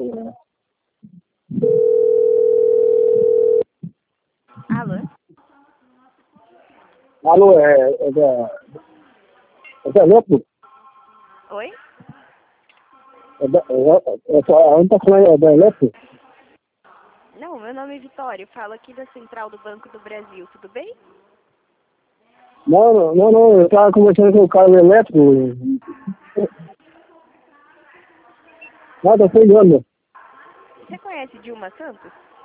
Alô? Alô, é da Eletro? Oi? Onde tá falando? É da Eletro? Não, meu nome é Vitória, falo aqui da Central do Banco do Brasil, tudo bem? Não, eu tava conversando com o cara do Eletro. Nada, foi ligando. Você conhece Dilma Santos?